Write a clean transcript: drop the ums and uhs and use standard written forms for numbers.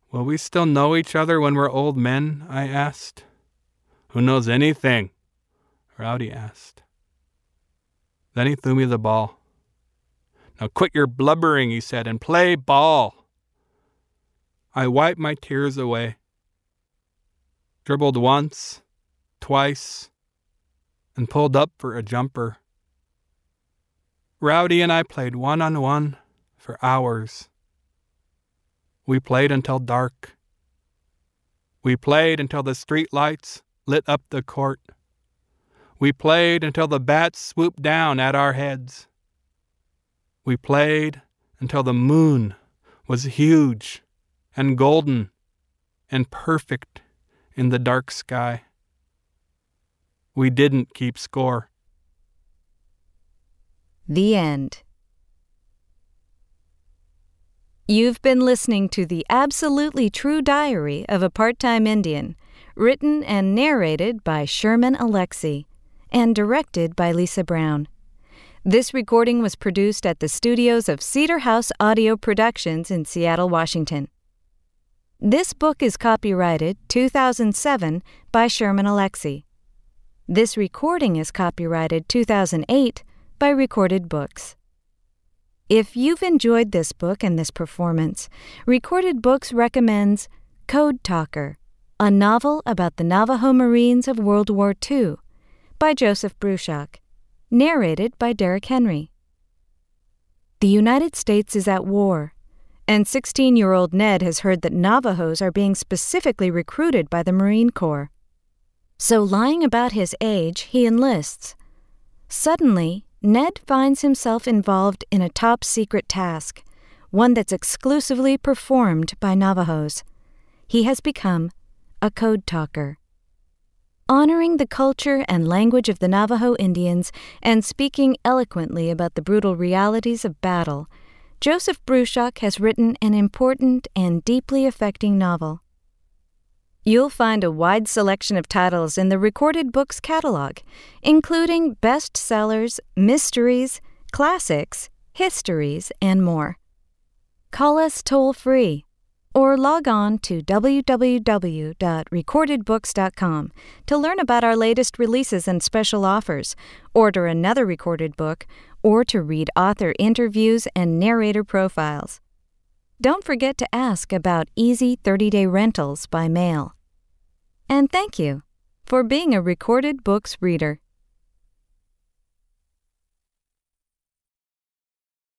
Will we still know each other when we're old men? I asked. Who knows anything? Rowdy asked. Then he threw me the ball. Now quit your blubbering, he said, and play ball. I wiped my tears away, dribbled once, twice, and pulled up for a jumper. Rowdy and I played one-on-one for hours. We played until dark. We played until the street lights lit up the court. We played until the bats swooped down at our heads. We played until the moon was huge and golden and perfect in the dark sky. We didn't keep score. The end. You've been listening to The Absolutely True Diary of a Part-Time Indian, written and narrated by Sherman Alexie, and directed by Lisa Brown. This recording was produced at the studios of Cedar House Audio Productions in Seattle, Washington. This book is copyrighted 2007 by Sherman Alexie. This recording is copyrighted 2008 by Recorded Books. If you've enjoyed this book and this performance, Recorded Books recommends Code Talker, a novel about the Navajo Marines of World War II, by Joseph Bruchac, narrated by Derek Henry. The United States is at war, and 16-year-old Ned has heard that Navajos are being specifically recruited by the Marine Corps. So lying about his age, he enlists. Suddenly, Ned finds himself involved in a top-secret task, one that's exclusively performed by Navajos. He has become a code talker. Honoring the culture and language of the Navajo Indians and speaking eloquently about the brutal realities of battle, Joseph Bruchac has written an important and deeply affecting novel. You'll find a wide selection of titles in the Recorded Books catalog, including bestsellers, mysteries, classics, histories, and more. Call us toll-free or log on to www.recordedbooks.com to learn about our latest releases and special offers, order another recorded book, or to read author interviews and narrator profiles. Don't forget to ask about easy 30-day rentals by mail. And thank you for being a Recorded Books reader.